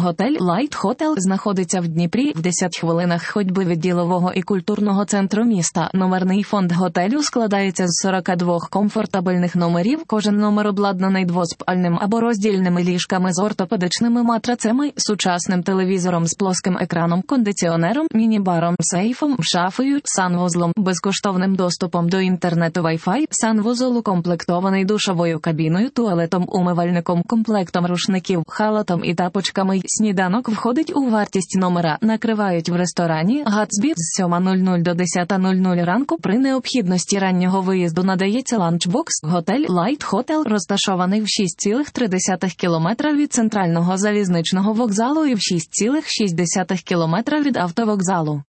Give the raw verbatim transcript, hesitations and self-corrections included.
Готель Light Hotel знаходиться в Дніпрі в десяти хвилинах ходьби від ділового і культурного центру міста. Номерний фонд готелю складається з сорока двох комфортабельних номерів. Кожен номер обладнаний двоспальним або роздільними ліжками з ортопедичними матрацами, сучасним телевізором з плоским екраном, кондиціонером, міні-баром, сейфом, шафою, санвузлом, безкоштовним доступом до інтернету Wi-Fi. Санвузол укомплектований душовою кабіною, туалетом, умивальником, комплектом рушників, халатом і тапочками. Сніданок входить у вартість номера. Накривають в ресторані Gatsby з сьома нуль нуль до десята нуль нуль ранку. При необхідності раннього виїзду надається ланчбокс. Готель Light Hotel розташований в шість цілих три десятих кілометра від центрального залізничного вокзалу і в шість цілих шість десятих кілометра від автовокзалу.